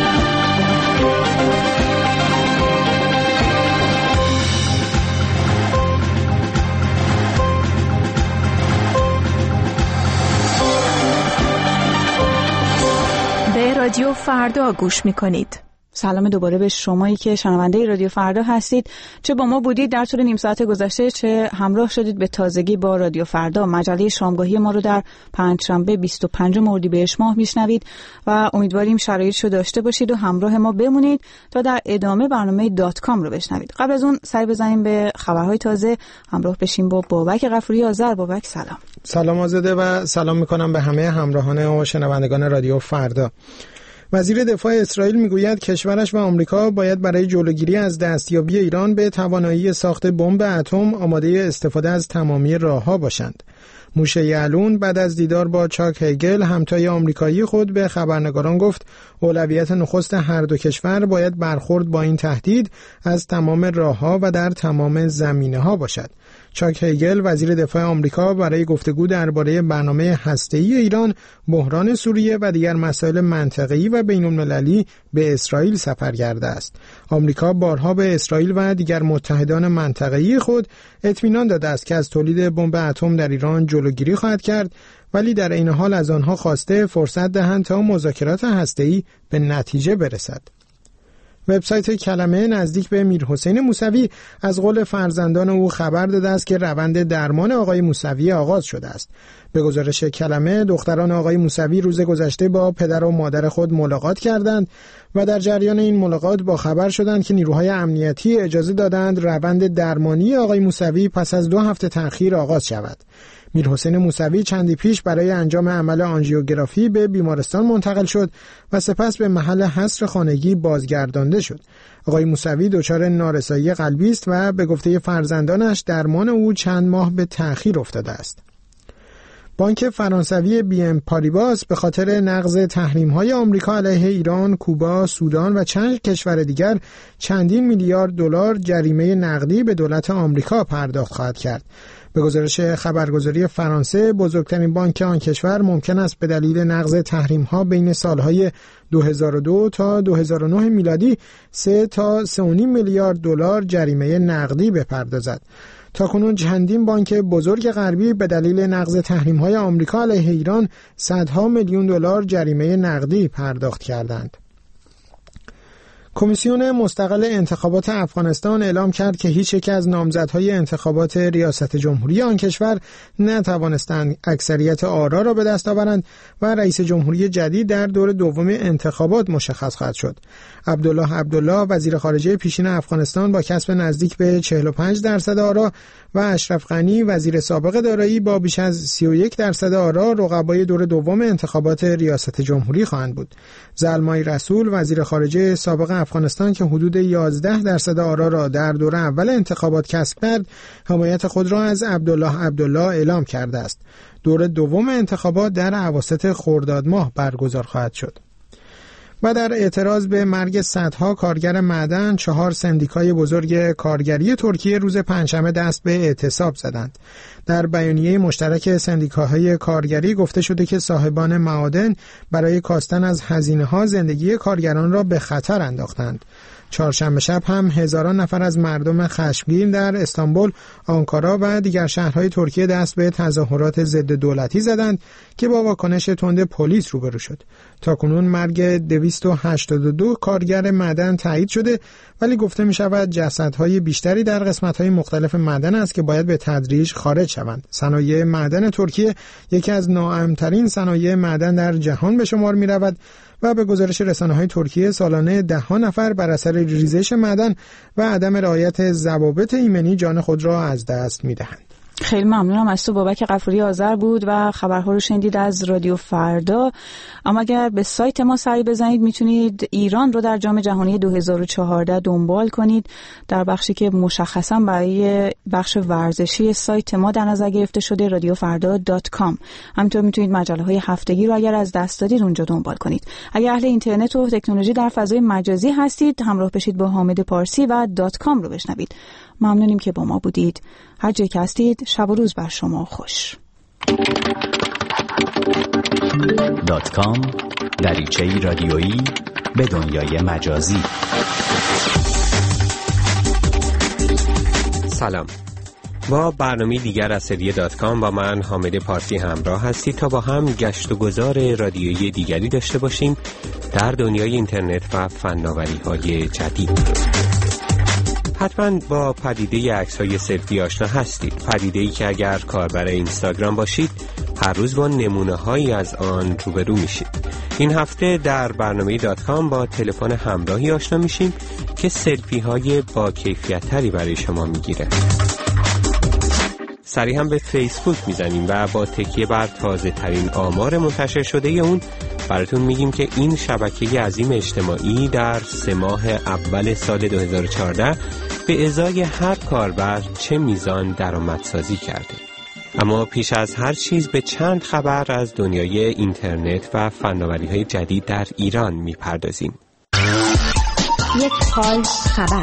Speaker 2: به رادیو فردا گوش میکنید.
Speaker 1: سلام دوباره به شمایی که شنونده رادیو فردا هستید، چه با ما بودید در طول نیم ساعت گذشته، چه همراه شدید به تازگی با رادیو فردا. مجله شامگاهی ما رو در پنجشنبه 25 اردیبهشت ماه میشنوید و امیدواریم شرایطشو داشته باشید و همراه ما بمونید تا در ادامه برنامه .com رو بشنوید. قبل از اون سری بزنیم به خبرهای تازه، همراه بشیم با بابک غفوری آذر. بابک سلام.
Speaker 10: سلام آزاده و سلام میکنم به همه همراهان و شنوندگان رادیو فردا. وزیر دفاع اسرائیل میگوید کشورش و آمریکا باید برای جلوگیری از دستیابی ایران به توانایی ساخت بمب اتم آماده استفاده از تمامی راه‌ها باشند. موشه یعلون بعد از دیدار با چاک هگل همتای آمریکایی خود به خبرنگاران گفت اولویت نخست هر دو کشور باید برخورد با این تهدید از تمام راه‌ها و در تمام زمینه‌ها باشد. چاک هگل وزیر دفاع آمریکا برای گفتگو درباره برنامه هسته‌ای ایران، بحران سوریه و دیگر مسائل منطقه‌ای و بین‌المللی به اسرائیل سفر کرده است. آمریکا بارها به اسرائیل و دیگر متحدان منطقه‌ای خود اطمینان داده است که از تولید بمب اتم در ایران جلوگیری خواهد کرد، ولی در این حال از آنها خواسته فرصت دهند تا مذاکرات هسته‌ای به نتیجه برسد. وبسایت کلمه نزدیک به میرحسین موسوی از قول فرزندان او خبر داده است که روند درمان آقای موسوی آغاز شده است. به گزارش کلمه، دختران آقای موسوی روز گذشته با پدر و مادر خود ملاقات کردند و در جریان این ملاقات با خبر شدند که نیروهای امنیتی اجازه دادند روند درمانی آقای موسوی پس از 2 هفته تأخیر آغاز شود. میرحسین موسوی چندی پیش برای انجام عمل آنژیوگرافی به بیمارستان منتقل شد و سپس به محل حصر خانگی بازگردانده شد. آقای موسوی دچار نارسایی قلبی است و به گفته فرزندانش درمان او چند ماه به تأخیر افتاده است. بانک فرانسوی BNP پاریباس به خاطر نقض تحریم‌های آمریکا علیه ایران، کوبا، سودان و چند کشور دیگر چندین میلیارد دلار جریمه نقدی به دولت آمریکا پرداخت خواهد کرد. به گزارش خبرگزاری فرانسه، بزرگترین بانک آن کشور ممکن است به دلیل نقض تحریم‌ها بین سالهای 2002 تا 2009 میلادی 3 تا 3.5 میلیارد دلار جریمه نقدی بپردازد. تاکنون چندین بانک بزرگ غربی به دلیل نقض تحریم‌های آمریکا علیه ایران صدها میلیون دلار جریمه نقدی پرداخت کردند. کمیسیون مستقل انتخابات افغانستان اعلام کرد که هیچ یک از نامزدهای انتخابات ریاست جمهوری آن کشور نتوانستند اکثریت آرا را به دست آورند و رئیس جمهوری جدید در دور دوم انتخابات مشخص خواهد شد. عبدالله وزیر خارجه پیشین افغانستان با کسب نزدیک به 45% آرا و اشرف غنی وزیر سابق دارایی با بیش از 31% آرا رقبای دور دوم انتخابات ریاست جمهوری خواهند بود. زلمای رسول وزیر خارجه سابق افغانستان که حدود 11% آرا را در دور اول انتخابات کسب کرد، حمایت خود را از عبدالله اعلام کرده است. دور دوم انتخابات در اواسط خرداد ماه برگزار خواهد شد.
Speaker 5: و در اعتراض به مرگ صدها کارگر معدن 4 سندیکای بزرگ کارگری ترکیه روز پنجشنبه دست به اعتصاب زدند. در بیانیه مشترک سندیکاهای کارگری گفته شده که صاحبان معادن برای کاستن از هزینه‌ها زندگی کارگران را به خطر انداختند. چهارشنبه شب هم هزاران نفر از مردم خشمگین در استانبول، آنکارا و دیگر شهرهای ترکیه دست به تظاهرات ضد دولتی زدند که با واکنش تند پلیس روبرو شد. تاکنون مرگ 282 کارگر معدن تایید شده، ولی گفته می شود جسدهای بیشتری در قسمت‌های مختلف معدن است که باید به تدریج خارج شوند. صنایع معدن ترکیه یکی از ناامن‌ترین صنایع معدن در جهان به شمار می رود و به گزارش رسانه‌های ترکیه سالانه 10 نفر بر اثر ریزش معدن و عدم رعایت ضوابط ایمنی جان خود را از دست می‌دهند.
Speaker 1: خیلی ممنونم از تو. بابک غفوری آذر بود و خبرها رو شنیدید از رادیو فردا. اما اگر به سایت ما سری بزنید میتونید ایران رو در جام جهانی 2014 دنبال کنید، در بخشی که مشخصا برای بخش ورزشی سایت ما در نظر گرفته شده radiofarda.com. همینطور میتونید مجله‌های هفتگی رو اگر از دست دادید اونجا دنبال کنید. اگر اهل اینترنت و تکنولوژی در فضای مجازی هستید همراه بشید با حامد پارسی و .com رو بشنوید. ممنونیم که با ما بودید. هر جایی که هستید شب و روز بر شما خوش.
Speaker 6: .com دریچه‌ای رادیویی به دنیای مجازی.
Speaker 23: سلام. با برنامه دیگر از سری .com با من حامد پارسی همراه هستید تا با هم گشت و گذار رادیویی دیگری داشته باشیم در دنیای اینترنت و فناوری‌های جدید. حتما با پدیده عکس‌های سلفی آشنا هستید. پدیده‌ای که اگر کاربر اینستاگرام باشید هر روز با نمونه‌هایی از آن روبرو میشید. این هفته در برنامه .com با تلفن همراهی آشنا میشیم که سلفی‌های با کیفیت‌تری برای شما میگیره. سری هم به فیسبوک میزنیم و با تکیه بر تازه ترین آمار منتشر شده اون براتون میگیم که این شبکه عظیم اجتماعی در 3 ماه اول سال 2014 به ازای هر کاربر چه میزان درآمدسازی کرده. اما پیش از هر چیز به چند خبر از دنیای اینترنت و فناوری‌های جدید در ایران میپردازیم.
Speaker 2: یک حال خبر.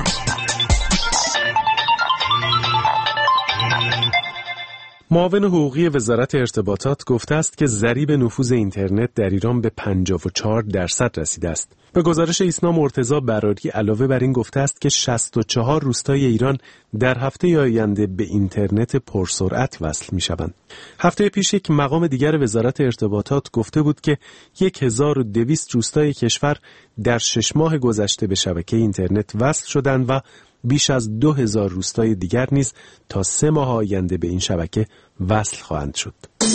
Speaker 15: معاون حقوقی وزارت ارتباطات گفته است که ضریب نفوذ اینترنت در ایران به 54% رسیده است. به گزارش ایسنا مرتضی براری علاوه بر این گفته است که 64 روستای ایران در هفته آینده به اینترنت پرسرعت وصل می‌شوند. هفته پیش یک مقام دیگر وزارت ارتباطات گفته بود که 1200 روستای کشور در 6 ماه گذشته به شبکه اینترنت وصل شدند و بیش از 2000 روستای دیگر نیز تا 3 ماه آینده به این شبکه وصل خواهند شد.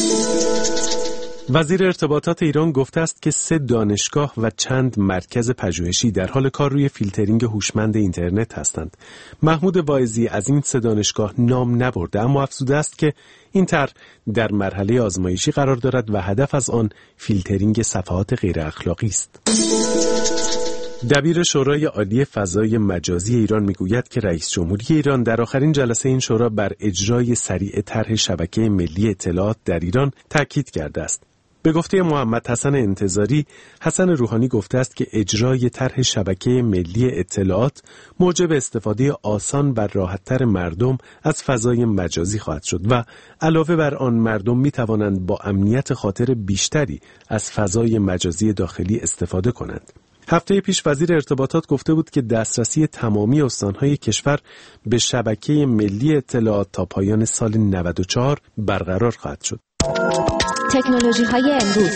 Speaker 15: وزیر ارتباطات ایران گفته است که 3 دانشگاه و چند مرکز پژوهشی در حال کار روی فیلترینگ هوشمند اینترنت هستند. محمود واعظی از این 3 دانشگاه نام نبرده، اما افزوده است که این طرح در مرحله آزمایشی قرار دارد و هدف از آن فیلترینگ صفحات غیر اخلاقی است. دبیر شورای عالی فضای مجازی ایران میگوید که رئیس جمهوری ایران در آخرین جلسه این شورا بر اجرای سریع طرح شبکه ملی اطلاعات در ایران تاکید کرده است. به گفته محمد حسن انتظاری، حسن روحانی گفته است که اجرای طرح شبکه ملی اطلاعات موجب استفاده آسان و راحت‌تر مردم از فضای مجازی خواهد شد و علاوه بر آن مردم می توانند با امنیت خاطر بیشتری از فضای مجازی داخلی استفاده کنند. هفته پیش وزیر ارتباطات گفته بود که دسترسی تمامی استانهای کشور به شبکه ملی اطلاعات تا پایان سال 94 برقرار خواهد شد.
Speaker 2: تکنولوژی‌های امروز: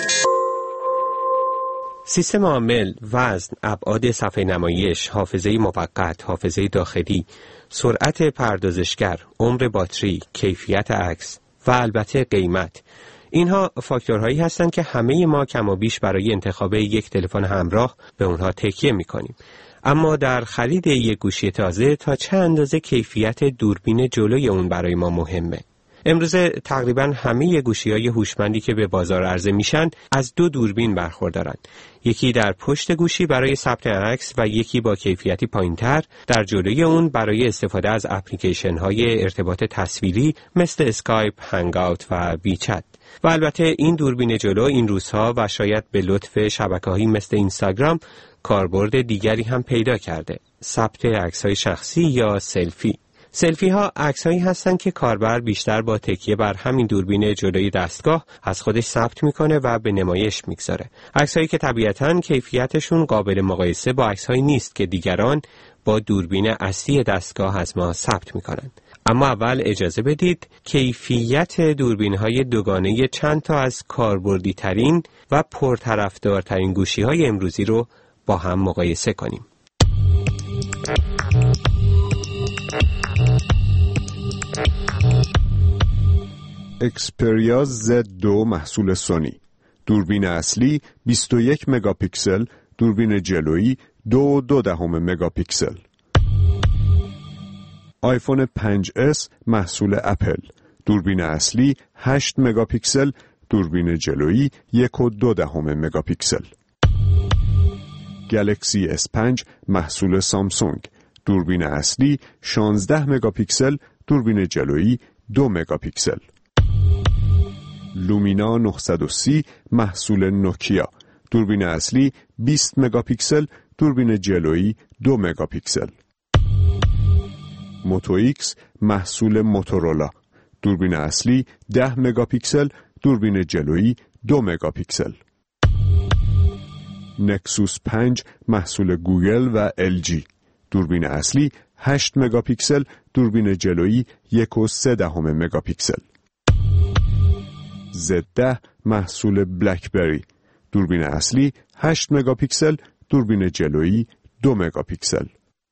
Speaker 23: سیستم عامل، وزن، ابعاد صفحه نمایش، حافظه موقت، حافظه داخلی، سرعت پردازشگر، عمر باتری، کیفیت عکس و البته قیمت. اینها فاکتورهایی هستند که همه ما کم و بیش برای انتخاب یک تلفن همراه به اونها تکیه می‌کنیم. اما در خرید یک گوشی تازه تا چه اندازه کیفیت دوربین جلوی اون برای ما مهمه. امروزه تقریباً همه گوشی‌های هوشمندی که به بازار عرضه میشن از 2 دوربین برخوردارند. یکی در پشت گوشی برای ثبت عکس و یکی با کیفیتی پایین‌تر در جلوی اون برای استفاده از اپلیکیشن‌های ارتباط تصویری مثل اسکایپ، هنگ‌آوت و ویچت. و البته این دوربین جلو این روزها و شاید به لطف شبکه‌هایی مثل اینستاگرام کاربرد دیگری هم پیدا کرده: ثبت عکس‌های شخصی یا سلفی. سلفی ها عکس‌هایی هستند که کاربر بیشتر با تکیه بر همین دوربین جلوی دستگاه از خودش ثبت میکنه و به نمایش میگذاره. عکس‌هایی که طبیعتاً کیفیتشون قابل مقایسه با عکس‌هایی نیست که دیگران با دوربین اصلی دستگاه از ما ثبت میکنن. اما اول اجازه بدید کیفیت دوربین‌های دوگانه چند تا از کاربردی ترین و پرطرفدارترین گوشی‌های امروزی رو با هم مقایسه کنیم.
Speaker 3: اکسپریا Z2 محصول سونی. دوربین اصلی 21 مگاپیکسل، دوربین جلویی 2.2 مگاپیکسل. آیفون 5S محصول اپل. دوربین اصلی 8 مگاپیکسل، دوربین جلویی 1.2 مگاپیکسل. گلکسی S5 محصول سامسونگ. دوربین اصلی 16 مگاپیکسل، دوربین جلویی 2 مگاپیکسل. لومینا 930 محصول نوکیا. دوربین اصلی 20 مگاپیکسل، دوربین جلویی 2 مگاپیکسل. موتو ایکس محصول موتورولا. دوربین اصلی 10 مگاپیکسل، دوربین جلویی 2 مگاپیکسل. نکسوس 5 محصول گوگل و LG. دوربین اصلی 8 مگاپیکسل، دوربین جلویی 1.3 مگاپیکسل. Z10 محصول بلکبری. دوربین اصلی 8 مگاپیکسل، دوربین جلویی 2 مگاپیکسل.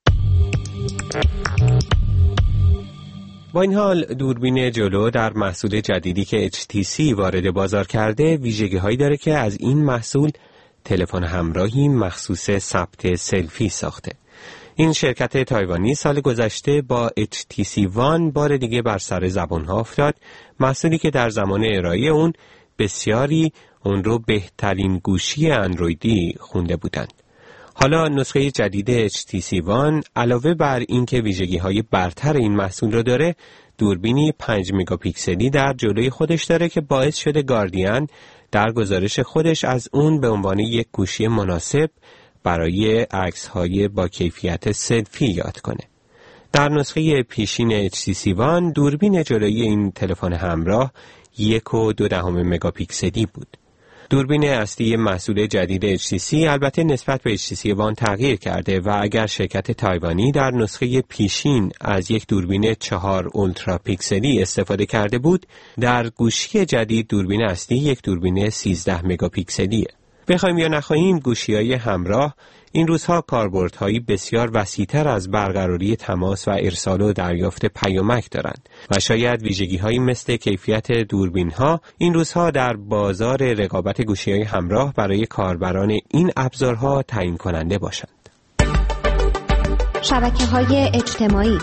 Speaker 23: با این حال دوربین جلو در محصول جدیدی که HTC وارد بازار کرده ویژگی‌هایی داره که از این محصول تلفن همراهی مخصوص ثبت سلفی ساخته. این شرکت تایوانی سال گذشته با HTC One بار دیگه بر سر زبان‌ها افتاد، محصولی که در زمان ارائه اون بسیاری اون رو بهترین گوشی اندرویدی خونده بودند. حالا نسخه جدید HTC One علاوه بر این که ویژگی‌های برتر این محصول رو داره، دوربینی 5 مگاپیکسلی در جلوی خودش داره که باعث شده گاردین در گزارش خودش از اون به عنوان یک گوشی مناسب برای عکس‌های با کیفیت سلفی یاد کنه. در نسخه پیشین HTC One دوربین جلویی این تلفن همراه 1.2 مگاپیکسلی بود. دوربین اصلی محصول جدید HTC البته نسبت به HTC One تغییر کرده و اگر شرکت تایوانی در نسخه پیشین از یک دوربین 4 اولترا پیکسلی استفاده کرده بود، در گوشی جدید دوربین اصلی یک دوربین 13 مگاپیکسلیه. بخوایم یا نخواهیم گوشی‌های همراه این روزها کاربردهایی بسیار وسیع‌تر از برقراری تماس و ارسال و دریافت پیامک دارند و شاید ویژگی‌هایی مثل کیفیت دوربین‌ها این روزها در بازار رقابت گوشی‌های همراه برای کاربران این ابزارها تعیین کننده باشند.
Speaker 2: شبکه‌های اجتماعی.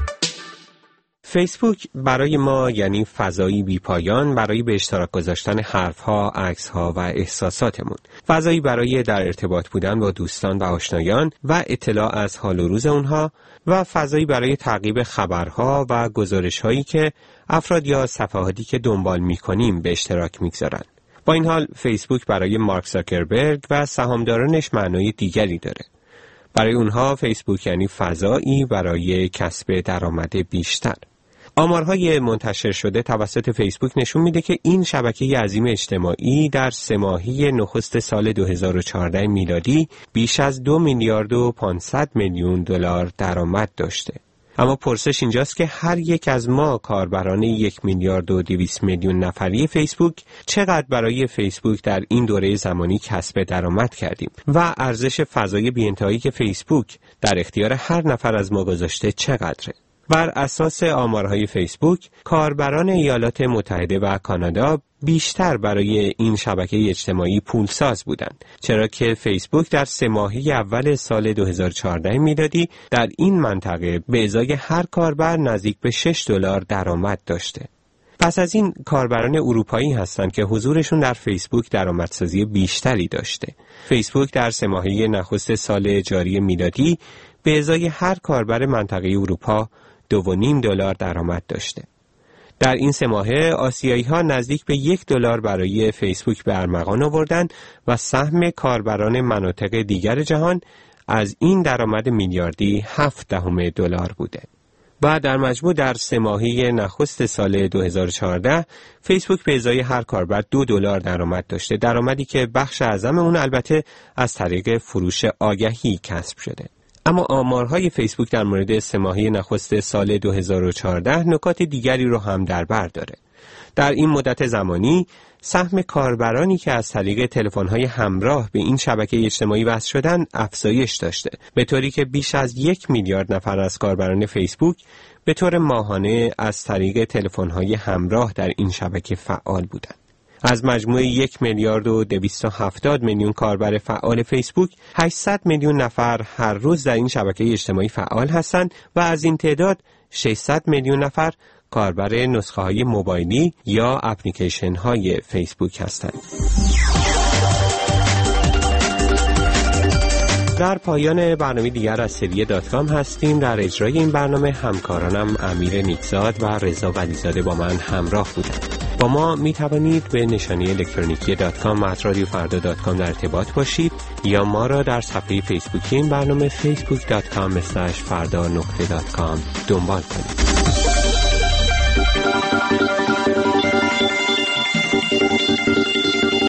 Speaker 23: فیسبوک برای ما یعنی فضایی بی‌پایان برای به اشتراک گذاشتن حرف‌ها، عکس‌ها و احساساتمون. فضایی برای در ارتباط بودن با دوستان و آشنایان و اطلاع از حال و روز اونها و فضایی برای تعقیب خبرها و گزارش‌هایی که افراد یا صفحاتی که دنبال می‌کنیم به اشتراک می‌گذارن. با این حال فیسبوک برای مارک زاکربرگ و سهامدارانش معنای دیگری داره. برای اونها فیسبوک یعنی فضایی برای کسب درآمد بیشتر. آمارهای منتشر شده توسط فیسبوک نشون میده که این شبکه عظیم اجتماعی در 3 ماهه نخست سال 2014 میلادی بیش از 2 میلیارد و 500 میلیون دلار درآمد داشته. اما پرسش اینجاست که هر یک از ما کاربران 1 میلیارد و 200 میلیون نفری فیسبوک چقدر برای فیسبوک در این دوره زمانی کسب درآمد کردیم و ارزش فضای بی‌انتهایی که فیسبوک در اختیار هر نفر از ما گذاشته چقدره. بر اساس آمارهای فیسبوک، کاربران ایالات متحده و کانادا بیشتر برای این شبکه اجتماعی پولساز بودند، چرا که فیسبوک در 3 ماهه اول سال 2014 میلادی در این منطقه به ازای هر کاربر نزدیک به $6 درآمد داشته. پس از این کاربران اروپایی هستند که حضورشون در فیسبوک درآمدسازی بیشتری داشته. فیسبوک در 3 ماهه نخست سال جاری میلادی به ازای هر کاربر منطقه اروپا $2.5 درآمد داشته. در این 3 ماهه آسیایی‌ها نزدیک به $1 برای فیسبوک به ارمغان آوردند و سهم کاربران مناطق دیگر جهان از این درآمد میلیاردی $0.7 بوده. و در مجموع در 3 ماهه نخست سال 2014 فیسبوک به ازای هر کاربر $2 درآمد داشته، درآمدی که بخش اعظم اون البته از طریق فروش آگهی کسب شده. اما آمارهای فیسبوک در مورد 3 ماهه نخست سال 2014 نکات دیگری رو هم در بر داره. در این مدت زمانی سهم کاربرانی که از طریق تلفن‌های همراه به این شبکه اجتماعی وصل شدند افزایش داشته، به طوری که بیش از 1 میلیارد نفر از کاربران فیسبوک به طور ماهانه از طریق تلفن‌های همراه در این شبکه فعال بودند. از مجموع 1,270,000,000 کاربر فعال فیسبوک 800 میلیون نفر هر روز در این شبکه اجتماعی فعال هستند و از این تعداد 600 میلیون نفر کاربر نسخه‌های موبایلی یا اپلیکیشن‌های فیسبوک هستند. در پایان برنامه دیگر از سری .com هستیم. در اجرای این برنامه همکارانم امیر نیکزاد و رضا ولیزاده با من همراه بودند. با ما می توانید به نشانی الکترونیکی .com@radiofarda.com در ارتباط باشید یا ما را در صفحه فیسبوکی این برنامه facebook.com/farda.com دنبال کنید.